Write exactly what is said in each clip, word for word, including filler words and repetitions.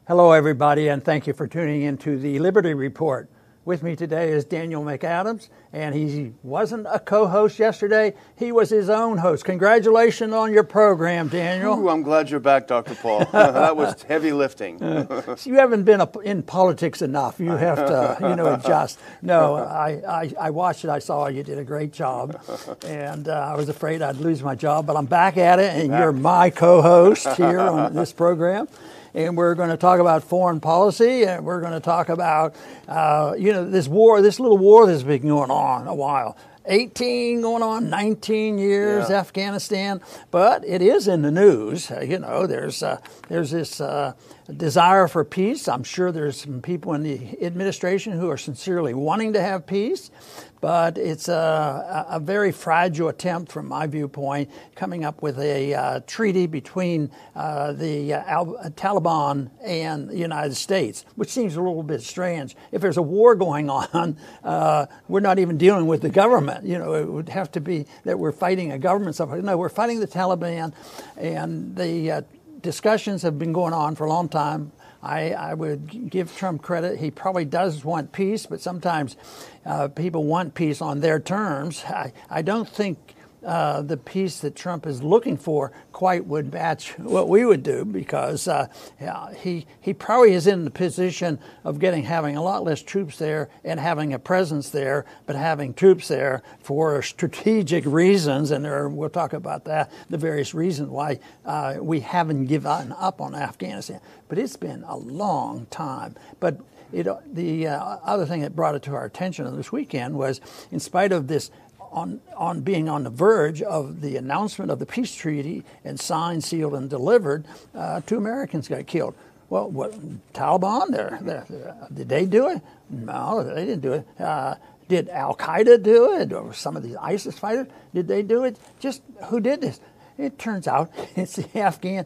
Hello, everybody, and thank you for tuning into the Liberty Report. With me today is Daniel McAdams, and he wasn't a co-host yesterday. He was his own host. Congratulations on your program, Daniel. Ooh, I'm glad you're back, Doctor Paul. That was heavy lifting. uh, you haven't been in politics enough. You have to, you know, adjust. No, I, I, I watched it. I saw you did a great job, and uh, I was afraid I'd lose my job, but I'm back at it, and you're my co-host here on this program. And we're going to talk about foreign policy, and we're going to talk about, uh, you know, this war, this little war that's been going on a while. eighteen going on, nineteen years, yeah. Afghanistan. But it is in the news. Uh, you know, there's uh, there's this uh, desire for peace. I'm sure there's some people in the administration who are sincerely wanting to have peace. But it's a, a very fragile attempt, from my viewpoint, coming up with a uh, treaty between uh, the uh, Al- Taliban and the United States, which seems a little bit strange. If there's a war going on, uh, we're not even dealing with the government. You know, it would have to be that we're fighting a government. Something. No, we're fighting the Taliban, and the uh, discussions have been going on for a long time. I, I would give Trump credit. He probably does want peace, but sometimes uh, people want peace on their terms. I, I don't think uh, the peace that Trump is looking for quite would match what we would do, because uh, yeah, he he probably is in the position of getting having a lot less troops there and having a presence there, but having troops there for strategic reasons, and there, we'll talk about that, the various reasons why uh, we haven't given up on Afghanistan. But it's been a long time. But it, the uh, other thing that brought it to our attention this weekend was, in spite of this, on on being on the verge of the announcement of the peace treaty and signed, sealed, and delivered, uh, two Americans got killed. Well, what, Taliban, they're, they're, they're, did they do it? No, they didn't do it. Uh, did Al-Qaeda do it, or some of these ISIS fighters? Did they do it? Just who did this? It turns out it's the Afghan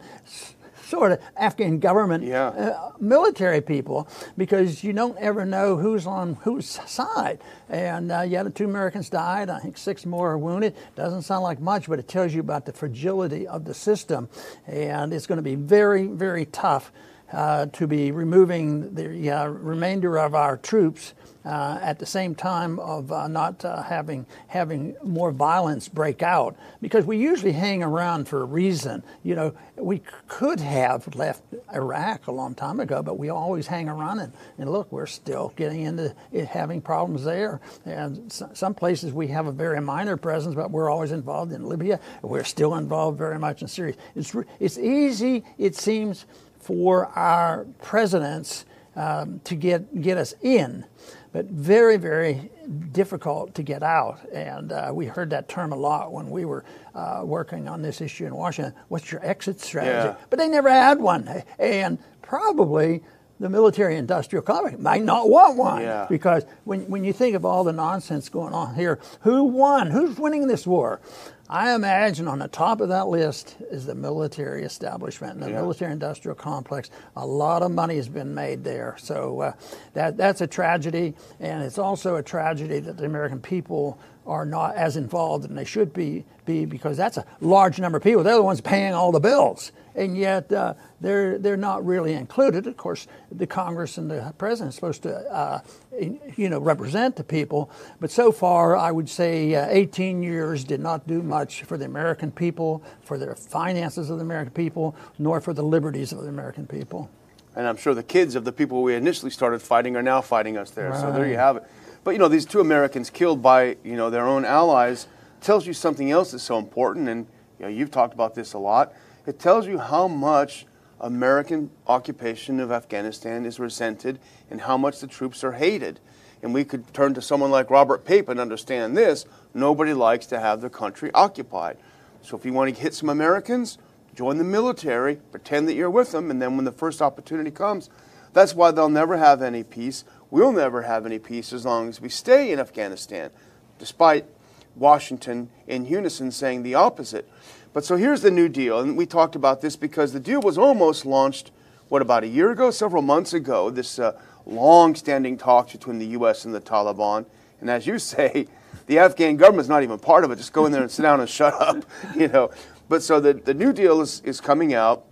sort of Afghan government yeah. uh, military people, because you don't ever know who's on whose side. And uh, yeah, the two Americans died. I think six more are wounded. Doesn't sound like much, but it tells you about the fragility of the system. And it's going to be very, very tough uh, to be removing the uh, remainder of our troops Uh, at the same time of uh, not uh, having having more violence break out, because we usually hang around for a reason. You know, we c- could have left Iraq a long time ago, but we always hang around, and, and look, we're still getting into it, having problems there. And s- some places we have a very minor presence, but we're always involved in Libya. We're still involved very much in Syria. It's re- it's easy, it seems, for our presidents um, to get get us in, but very, very difficult to get out. And uh, we heard that term a lot when we were uh, working on this issue in Washington. What's your exit strategy? Yeah. But they never had one. And probably the military-industrial complex might not want one. Yeah. Because when, when you think of all the nonsense going on here, who won? Who's winning this war? I imagine on the top of that list is the military establishment and the yeah. military-industrial complex. A lot of money has been made there. So uh, that that's a tragedy, and it's also a tragedy that the American people are not as involved as they should be, be because that's a large number of people. They're the ones paying all the bills, and yet uh, they're they're not really included. Of course, the Congress and the president are supposed to, uh, you know, represent the people. But so far, I would say uh, eighteen years did not do much for the American people, for the finances of the American people, nor for the liberties of the American people. And I'm sure the kids of the people we initially started fighting are now fighting us there. Right. So there you have it. But, you know, these two Americans killed by, you know, their own allies tells you something else that's so important. And, you know, you've talked about this a lot. It tells you how much American occupation of Afghanistan is resented and how much the troops are hated. And we could turn to someone like Robert Pape and understand this. Nobody likes to have their country occupied. So if you want to hit some Americans, join the military, pretend that you're with them, and then when the first opportunity comes, that's why they'll never have any peace. We'll never have any peace as long as we stay in Afghanistan, despite Washington in unison saying the opposite. But so here's the new deal, and we talked about this because the deal was almost launched, what, about a year ago, several months ago, this uh, long-standing talks between the U S and the Taliban. And as you say, the Afghan government's not even part of it. Just go in there and sit down and shut up, you know. But so the, the new deal is, is coming out.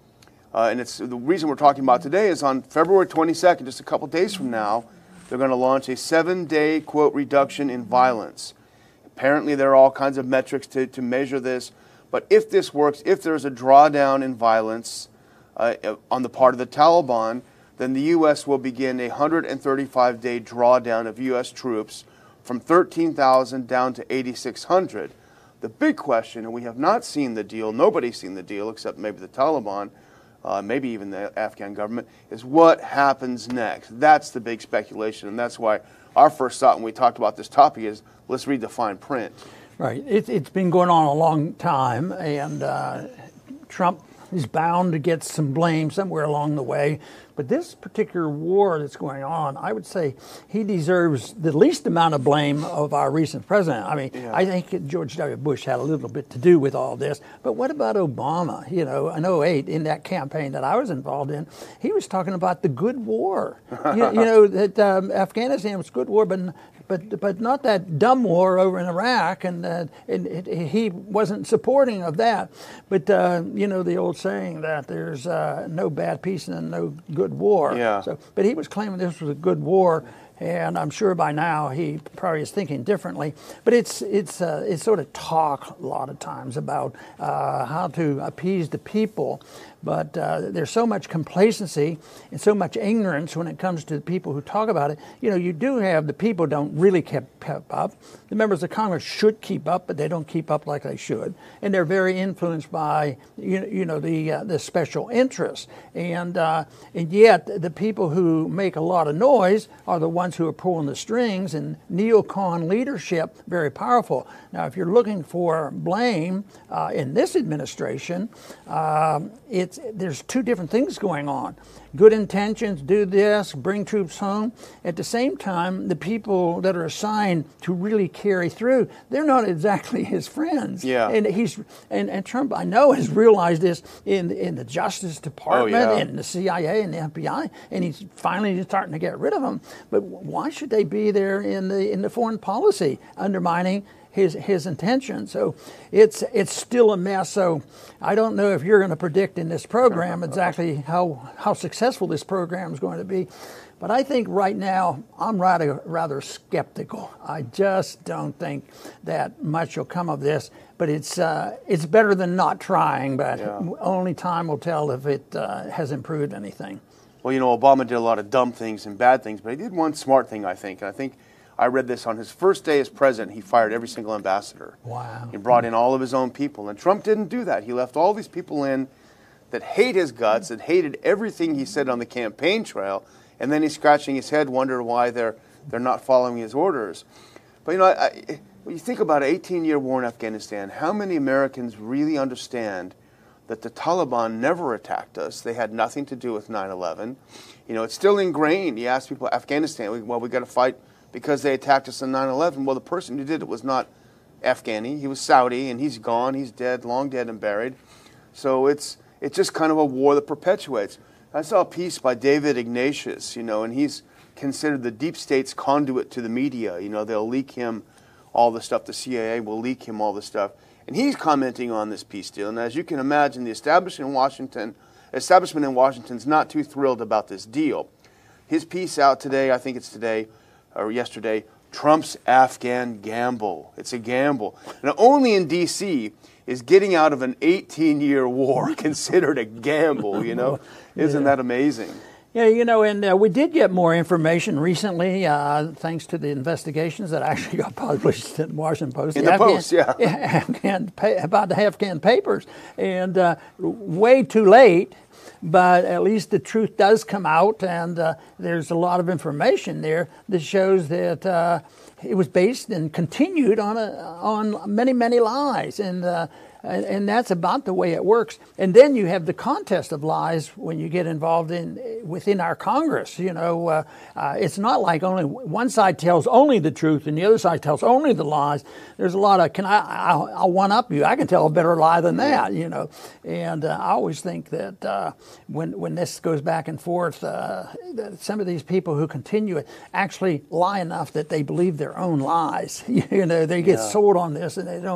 Uh, and it's the reason we're talking about today is on February twenty-second, just a couple days from now, they're going to launch a seven-day, quote, reduction in violence. Apparently, there are all kinds of metrics to, to measure this. But if this works, if there's a drawdown in violence uh, on the part of the Taliban, then the U S will begin a one hundred thirty-five day drawdown of U S troops from thirteen thousand down to eighty-six hundred. The big question, and we have not seen the deal, nobody's seen the deal except maybe the Taliban, uh, maybe even the Afghan government, is what happens next. That's the big speculation, and that's why our first thought when we talked about this topic is, let's read the fine print. Right. It, it's been going on a long time, and uh, Trump is bound to get some blame somewhere along the way. But this particular war that's going on, I would say he deserves the least amount of blame of our recent president. I mean, yeah. I think George W. Bush had a little bit to do with all this. But what about Obama? You know, in oh eight, in that campaign that I was involved in, he was talking about the good war. you, you know, that um, Afghanistan was good war, but but but not that dumb war over in Iraq, and, uh, and it, it, he wasn't supporting of that. But uh, you know the old saying that there's uh, no bad peace and no good war. Yeah. So, but he was claiming this was a good war, and I'm sure by now he probably is thinking differently. But it's it's uh, it's sort of talk a lot of times about uh, how to appease the people. But uh, there's so much complacency and so much ignorance when it comes to the people who talk about it. You know, you do have the people don't really keep, keep up. The members of Congress should keep up, but they don't keep up like they should. And they're very influenced by, you, you know, the uh, the special interests. And, uh, and yet the people who make a lot of noise are the ones who are pulling the strings, and neocon leadership, very powerful. Now, if you're looking for blame uh, in this administration, um, it's there's two different things going on. Good intentions, do this, bring troops home. At the same time, the people that are assigned to really carry through, they're not exactly his friends. Yeah. And he's and, and Trump, I know, has realized this in in the Justice Department, oh, yeah. and the C I A and the F B I, and he's finally starting to get rid of them. But why should they be there in the in the foreign policy, undermining his his intention? So it's it's still a mess. So I don't know if you're going to predict in this program exactly how how successful this program is going to be. But I think right now I'm rather rather skeptical. I just don't think that much will come of this. But it's uh, it's better than not trying. But yeah. only time will tell if it uh, has improved anything. Well, you know, Obama did a lot of dumb things and bad things, but he did one smart thing, I think. And I think I read this on his first day as president, he fired every single ambassador. Wow. He brought in all of his own people. And Trump didn't do that. He left all these people in that hate his guts, that hated everything he said on the campaign trail, and then he's scratching his head, wondering why they're they're not following his orders. But, you know, I, I, when you think about an eighteen-year war in Afghanistan, how many Americans really understand that the Taliban never attacked us? They had nothing to do with nine eleven. You know, it's still ingrained. You ask people, Afghanistan, well, we got to fight because they attacked us on nine eleven. Well, the person who did it was not Afghani. He was Saudi, and he's gone. He's dead, long dead and buried. So it's it's just kind of a war that perpetuates. I saw a piece by David Ignatius, you know, and he's considered the deep state's conduit to the media. You know, they'll leak him all the stuff. The C I A will leak him all the stuff. And he's commenting on this peace deal. And as you can imagine, the establishment in Washington, establishment in Washington's not too thrilled about this deal. His piece out today, I think it's today, or yesterday, Trump's Afghan gamble. It's a gamble. Now, only in D C is getting out of an eighteen-year war considered a gamble, you know? Isn't Yeah. that amazing? Yeah, you know, and uh, we did get more information recently, uh, thanks to the investigations that actually got published in the Washington Post. In the Afghan, Post, yeah. Afghan, about the Afghan papers. And uh, way too late, but at least the truth does come out, and uh, there's a lot of information there that shows that uh, it was based and continued on a, on many, many lies. And uh, And, and that's about the way it works. And then you have the contest of lies when you get involved in within our Congress. You know, uh, uh, it's not like only one side tells only the truth and the other side tells only the lies. There's a lot of, can I, I'll, I'll one up you. I can tell a better lie than that, you know. And uh, I always think that uh, when when this goes back and forth, uh, some of these people who continue it actually lie enough that they believe their own lies. You know, they get Yeah. sold on this and they don't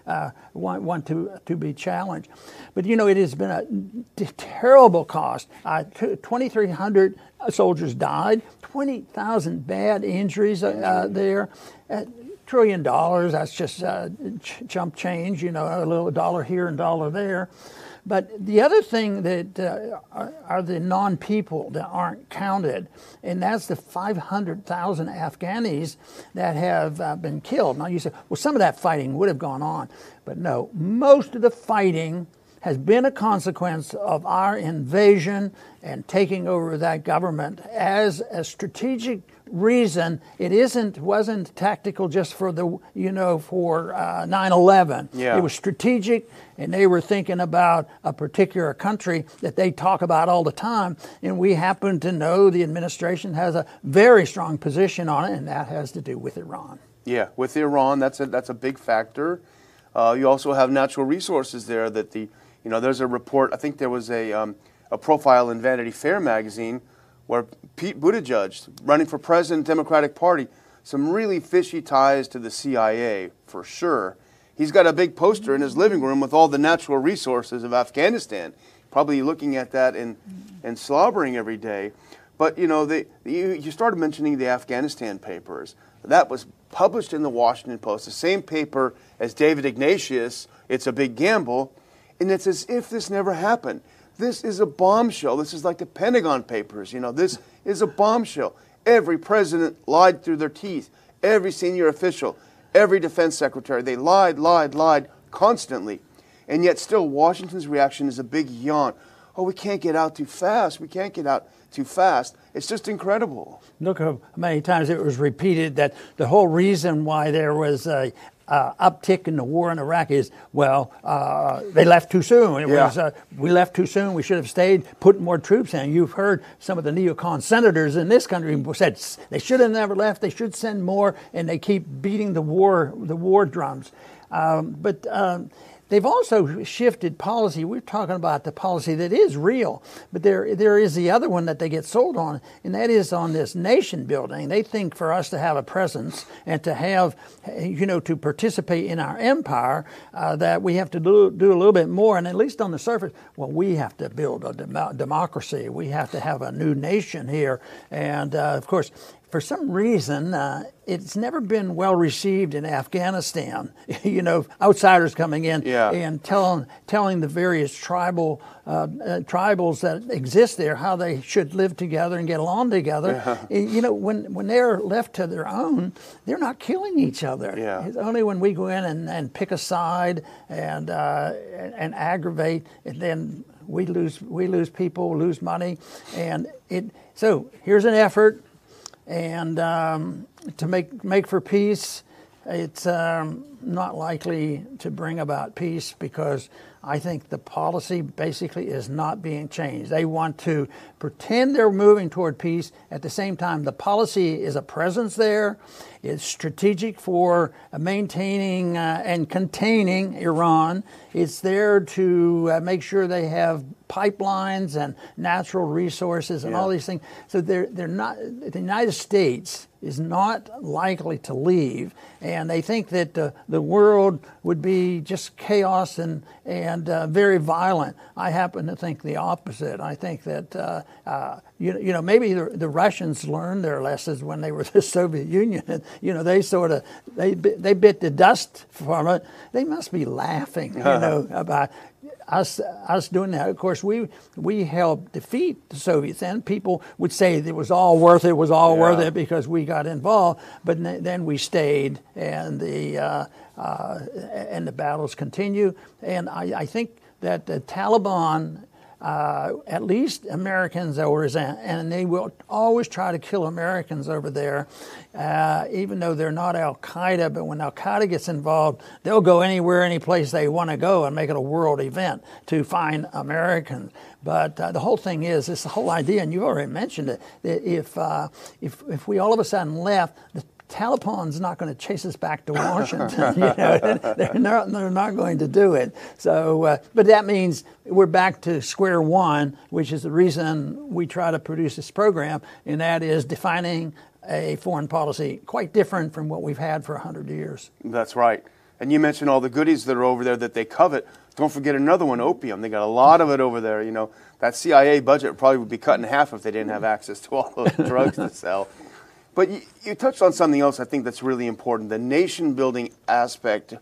uh, want, want to to be challenged. But you know, it has been a t- terrible cost. Uh, t- twenty-three hundred soldiers died, twenty thousand bad injuries uh, there. Uh, trillion dollars, that's just uh, ch- chump change, you know, a little dollar here and dollar there. But the other thing that uh, are, are the non-people that aren't counted, and that's the five hundred thousand Afghanis that have uh, been killed. Now you say, well, some of that fighting would have gone on, but no, most of the fighting has been a consequence of our invasion and taking over that government as a strategic reason. It isn't wasn't tactical just for the you know for uh, nine eleven. Yeah. It was strategic, and they were thinking about a particular country that they talk about all the time. And we happen to know the administration has a very strong position on it, and that has to do with Iran. Yeah, with Iran, that's a that's a big factor. Uh, you also have natural resources there. That the you know there's a report. I think there was a um, a profile in Vanity Fair magazine where Pete Buttigieg, running for president, Democratic Party, some really fishy ties to the C I A, for sure. He's got a big poster in his living room with all the natural resources of Afghanistan. Probably looking at that and, and slobbering every day. But, you know, the, you, you started mentioning the Afghanistan papers. That was published in the Washington Post, the same paper as David Ignatius, It's a Big Gamble, and it's as if this never happened. This is a bombshell. This is like the Pentagon Papers. You know, this is a bombshell. Every president lied through their teeth. Every senior official, every defense secretary, they lied, lied, lied constantly. And yet still Washington's reaction is a big yawn. Oh, we can't get out too fast. We can't get out too fast. It's just incredible. Look how many times it was repeated that the whole reason why there was a Uh, uptick in the war in Iraq is, well, uh, they left too soon. It Yeah. was, uh, we left too soon. We should have stayed, put more troops in. You've heard some of the neocon senators in this country said they should have never left. They should send more, and they keep beating the war, the war drums. Um, but um, they've also shifted policy. We're talking about the policy that is real, but there there is the other one that they get sold on, and that is on this nation building. They think for us to have a presence and to have, you know, to participate in our empire, uh, that we have to do, do a little bit more, and at least on the surface, well, we have to build a dem- democracy. We have to have a new nation here, and uh, of course, for some reason, uh, it's never been well received in Afghanistan. You know, outsiders coming in Yeah. and telling telling the various tribal uh, uh, tribals that exist there how they should live together and get along together. Yeah. You know, when when they're left to their own, they're not killing each other. Yeah. It's only when we go in and, and pick a side and uh, and, and aggravate, and then we lose we lose people, lose money, and it. So here's an effort. And um, to make make for peace, it's um, not likely to bring about peace because I think the policy basically is not being changed. They want to pretend they're moving toward peace. At the same time, the policy is a presence there. It's strategic for maintaining uh, and containing Iran. It's there to uh, make sure they have pipelines and natural resources and Yeah. all these things. So they're they're not. The United States is not likely to leave, and they think that the the world would be just chaos and and uh, very violent. I happen to think the opposite. I think that uh, uh, you you know maybe the, the Russians learned their lessons when they were the Soviet Union. And, you know they sort of they they bit the dust from it. They must be laughing, you know, about us us doing that. Of course, we we helped defeat the Soviets, and people would say it was all worth it. It was all Yeah. worth it because we got involved. But n- then we stayed, and the uh, uh, and the battles continue. And I, I think that the Taliban, uh, at least Americans, are resent, and they will always try to kill Americans over there, uh, even though they're not Al Qaeda. But when Al Qaeda gets involved, they'll go anywhere, any place they want to go, and make it a world event to find Americans. But uh, the whole thing is, it's the whole idea, and you already mentioned it, that if uh, if if we all of a sudden left, the Taliban's not going to chase us back to Washington. You know, they're not, they're not going to do it. So, uh, but that means we're back to square one, which is the reason we try to produce this program, and that is defining a foreign policy quite different from what we've had for a hundred years. That's right. And you mentioned all the goodies that are over there that they covet. Don't forget another one, opium. They got a lot of it over there. You know, that C I A budget probably would be cut in half if they didn't have access to all those drugs to sell. But you, you touched on something else I think that's really important, the nation-building aspect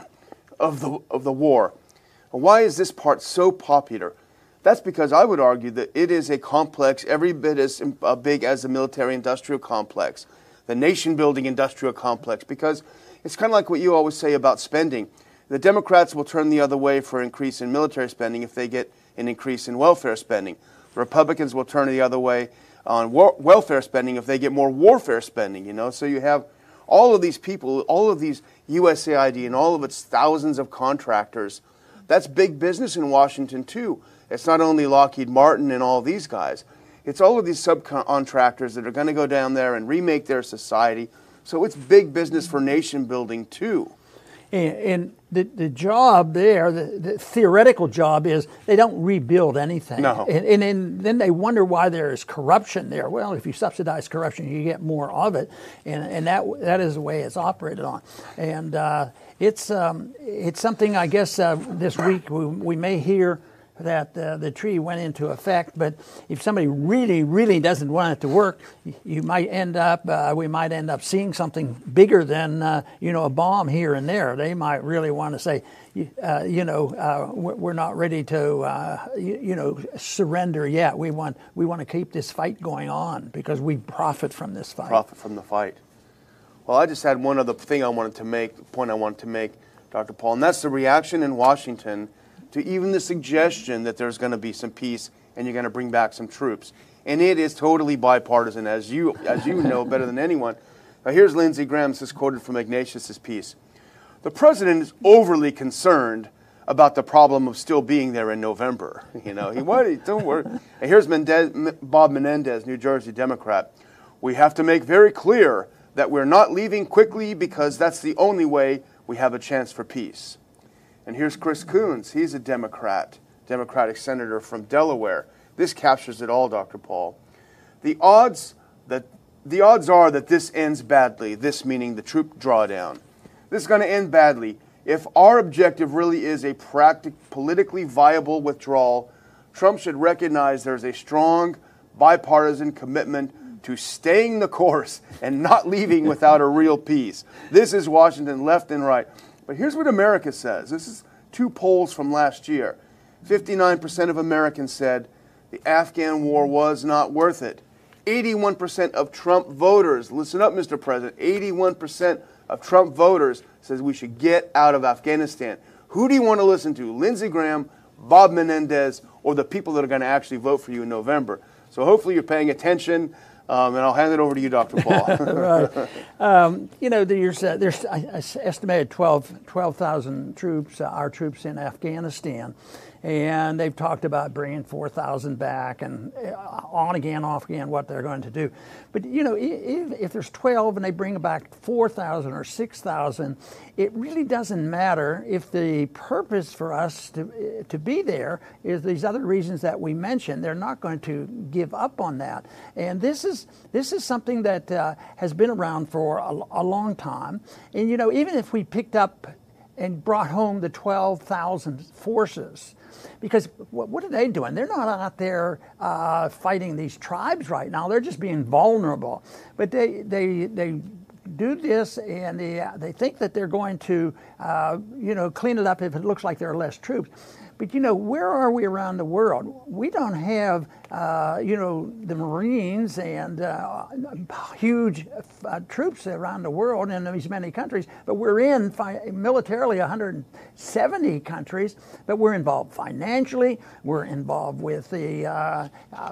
of the, of the war. Why is this part so popular? That's because I would argue that it is a complex every bit as uh, big as the military-industrial complex, the nation-building industrial complex, because it's kind of like what you always say about spending. The Democrats will turn the other way for an increase in military spending if they get an increase in welfare spending. The Republicans will turn the other way on war- welfare spending if they get more warfare spending, you know. So you have all of these people, all of these U S A I D and all of its thousands of contractors. That's big business in Washington, too. It's not only Lockheed Martin and all these guys. It's all of these subcontractors that are going to go down there and remake their society. So it's big business for nation building, too. And, and the, the job there, the, the theoretical job is they don't rebuild anything. No. And, and, and then they wonder why there's corruption there. Well, if you subsidize corruption, you get more of it. And, and that that is the way it's operated on. And uh, it's, um, it's something, I guess, uh, this week we, we may hear that uh, the treaty went into effect, but if somebody really, really doesn't want it to work, you might end up, uh, we might end up seeing something bigger than, uh, you know, a bomb here and there. They might really want to say, uh, you know, uh, we're not ready to, uh, you, you know, surrender yet. We want, we want to keep this fight going on because we profit from this fight. Profit from the fight. Well, I just had one other thing I wanted to make, point I wanted to make, Doctor Paul, and that's the reaction in Washington to even the suggestion that there's going to be some peace and you're going to bring back some troops. And it is totally bipartisan, as you as you know better than anyone. Now, here's Lindsey Graham, this is quoted from Ignatius's piece. The president is overly concerned about the problem of still being there in November. You know, he what? Don't worry. And here's Mendez, Bob Menendez, New Jersey Democrat. We have to make very clear that we're not leaving quickly because that's the only way we have a chance for peace. And here's Chris Coons. He's a Democrat, Democratic senator from Delaware. This captures it all, Doctor Paul. The odds that the odds are that this ends badly, this meaning the troop drawdown. This is going to end badly. If our objective really is a practic- politically viable withdrawal, Trump should recognize there's a strong bipartisan commitment to staying the course and not leaving without a real peace. This is Washington left and right. But here's what America says. This is two polls from last year. fifty-nine percent of Americans said the Afghan war was not worth it. eighty-one percent of Trump voters, listen up, Mister President, eighty-one percent of Trump voters says we should get out of Afghanistan. Who do you want to listen to? Lindsey Graham, Bob Menendez, or the people that are going to actually vote for you in November? So hopefully you're paying attention. Um, and I'll hand it over to you, Doctor Paul. Right. Um, you know, there's, uh, there's I, I estimated twelve thousand troops, uh, our troops in Afghanistan. And they've talked about bringing four thousand back and on again, off again, what they're going to do. But, you know, if, if there's twelve and they bring back four thousand or six thousand, it really doesn't matter if the purpose for us to, to be there is these other reasons that we mentioned. They're not going to give up on that. And this is, this is something that uh, has been around for a, a long time. And, you know, even if we picked up and brought home the twelve thousand forces, because what, what are they doing? They're not out there uh, fighting these tribes right now. They're just being vulnerable. But they they they do this, and they uh, they think that they're going to uh, you know clean it up if it looks like there are less troops. But, you know, where are we around the world? We don't have, uh, you know, the Marines and uh, huge uh, troops around the world in these many countries, but we're in fi- militarily one hundred seventy countries, but we're involved financially, we're involved with the, uh,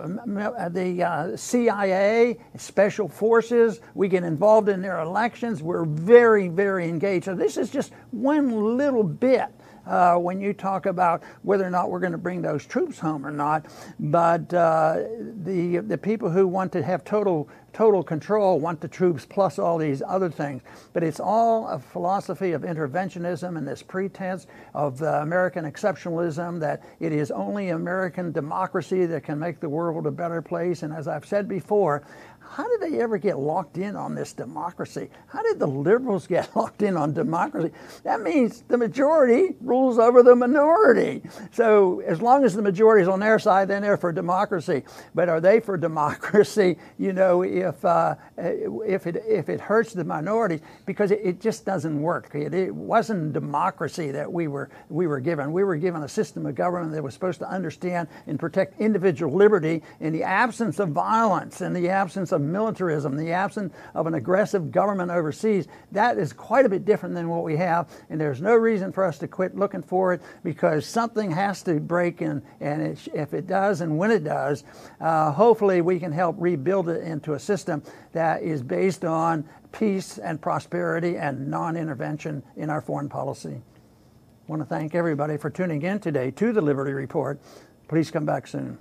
uh, the uh, C I A, special forces, we get involved in their elections, we're very, very engaged. So this is just one little bit. Uh, when you talk about whether or not we're going to bring those troops home or not, but uh, the the people who want to have total total control want the troops plus all these other things. But it's all a philosophy of interventionism and this pretense of uh, American exceptionalism, that it is only American democracy that can make the world a better place. And as I've said before, how did they ever get locked in on this democracy? How did the liberals get locked in on democracy? That means the majority rules over the minority. So as long as the majority is on their side, then they're for democracy. But are they for democracy, you know, if uh, if it if it hurts the minorities? Because it, it just doesn't work. It, it wasn't democracy that we were we were given. We were given a system of government that was supposed to understand and protect individual liberty in the absence of violence, in the absence of militarism, the absence of an aggressive government overseas. That is quite a bit different than what we have, and there's no reason for us to quit looking for it, because something has to break, and, and it, if it does and when it does, uh, hopefully we can help rebuild it into a system that is based on peace and prosperity and non-intervention in our foreign policy. I want to thank everybody for tuning in today to the Liberty Report. Please come back soon.